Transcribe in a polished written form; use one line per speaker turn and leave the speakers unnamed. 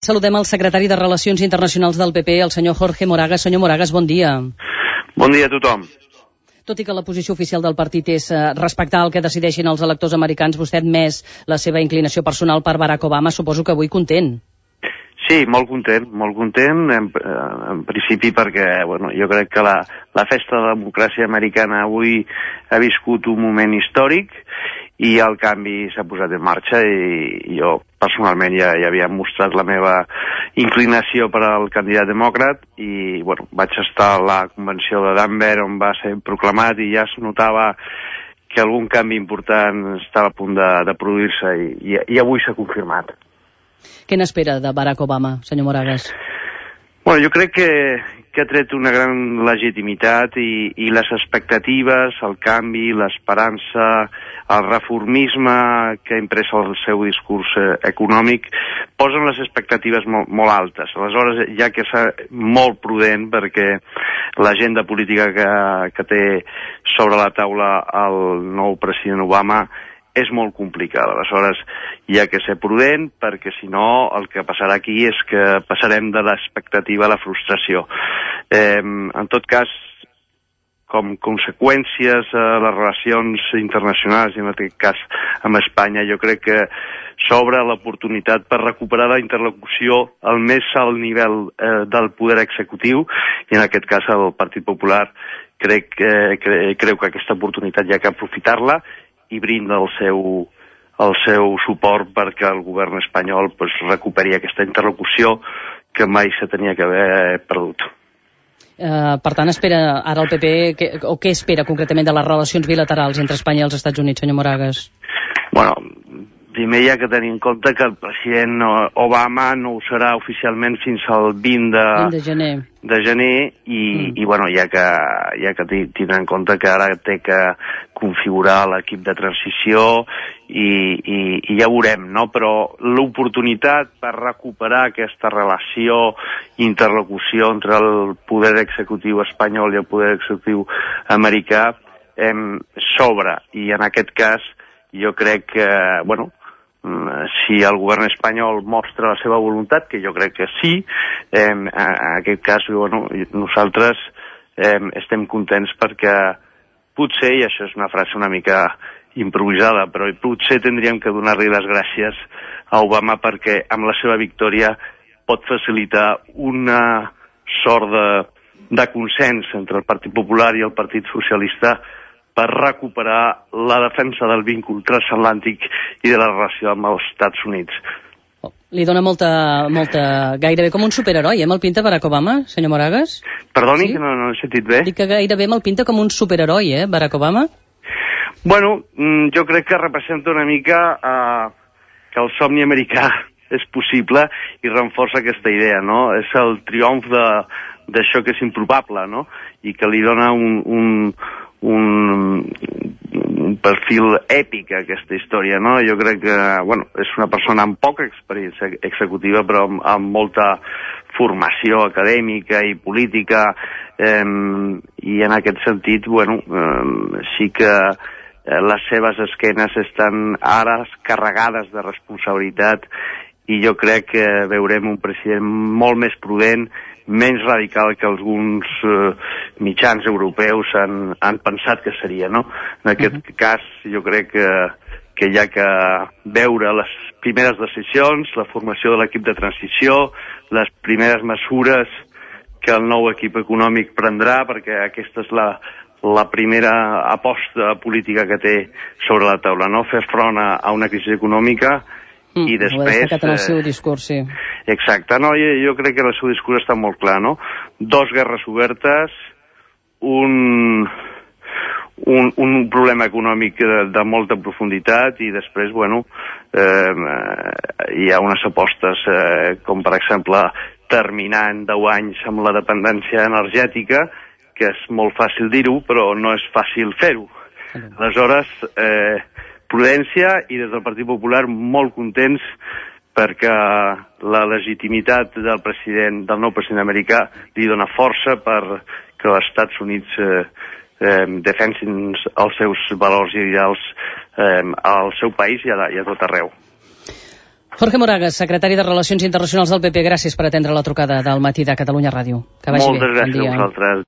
Saludem el secretari de Relacions Internacionals del PP, el senyor Jorge Moragas. Senyor Moragas, bon dia.
Bon dia a tothom.
Tot i que la posició oficial del partit és respectar el que decideixin els electors americans, vostè ha admès la seva inclinació personal per Barack Obama. Suposo que avui content.
Sí, molt content, en principi perquè jo crec que la festa de la democràcia americana avui ha viscut un moment històric i el canvi s'ha posat en marxa i jo personalment ja havia mostrat la meva inclinació per al candidat demòcrat i vaig estar a la convenció de Denver on va ser proclamat i ja es notava que algun canvi important estava a punt de produir-se i avui s'ha confirmat.
Què n'espera de Barack Obama, senyor Moragas?
Jo crec que ha tret una gran legitimitat i les expectatives, el canvi, l'esperança, el reformisme que ha imprès el seu discurs econòmic posen les expectatives molt altes. Aleshores, ja que és molt prudent perquè l'agenda política que té sobre la taula el nou president Obama és molt complicada. Aleshores, hi ha que ser prudent perquè si no el que passarà aquí és que passarem de l'expectativa a la frustració. En tot cas, com conseqüències a les relacions internacionals i en aquest cas amb Espanya, jo crec que s'obre l'oportunitat per recuperar la interlocució al més alt nivell del poder executiu i en aquest cas el Partit Popular creu que aquesta oportunitat hi ha que aprofitar-la i brinda el seu suport perquè el govern espanyol recuperi aquesta interlocució que mai se tenia que haver perdut.
Per tant, espera ara el PP, què espera concretament de les relacions bilaterals entre Espanya i els Estats Units, senyor Moragas?
Primer hi ha que tenir en compte que el president Obama no ho serà oficialment fins al 20 de gener i hi ha que tenir en compte que ara té que configurar l'equip de transició i ja veurem, no? Però l'oportunitat per recuperar aquesta relació i interlocució entre el poder executiu espanyol i el poder executiu americà s'obre i en aquest cas jo crec que, si el govern espanyol mostra la seva voluntat, que jo crec que sí, en aquest cas nosaltres estem contents perquè potser, i això és una frase una mica improvisada, però potser tindríem que donar-li les gràcies a Obama perquè amb la seva victòria pot facilitar una sort de consens entre el Partit Popular i el Partit Socialista per recuperar la defensa del víncul transatlàntic i de la relació amb els Estats Units.
Li dona gairebé com un superheroi, me'l pinta Barack Obama, senyor Moragas?
Perdoni, que no he sentit bé.
Dic que gairebé me'l pinta com un superheroi, Barack Obama?
Jo crec que representa una mica que el somni americà és possible i reforça aquesta idea, no? És el triomf d'això que és improbable, no? I que li dona un perfil èpic a aquesta història, no? Jo crec que, és una persona amb poca experiència executiva però amb molta formació acadèmica i política i en aquest sentit, sí que les seves esquenes estan ara carregades de responsabilitat i jo crec que veurem un president molt més prudent, menys radical que alguns mitjans europeus han pensat que seria, no? En aquest cas, jo crec que hi ha que veure les primeres decisions, la formació de l'equip de transició, les primeres mesures que el nou equip econòmic prendrà, perquè aquesta és la primera aposta política que té sobre la taula, no? Fer front a una crisi econòmica i després...
Ho ha destacat en el seu discurs, sí.
Exacte, no? Jo crec que el seu discurs està molt clar, no? 2 guerres obertes, un problema econòmic de molta profunditat i després, hi ha unes apostes com, per exemple, terminar en 10 anys amb la dependència energètica, que és molt fàcil dir-ho, però no és fàcil fer-ho. Aleshores, prudència i des del Partit Popular molt contents perquè la legitimitat del nou president americà li dona força perquè els Estats Units defensin els seus valors i ideals al seu país i a tot arreu.
Jorge Moragas, secretari de Relacions Internacionals del PP, gràcies per atendre la trucada del matí de Catalunya Ràdio. Que vagi bé.
Moltes gràcies a vosaltres.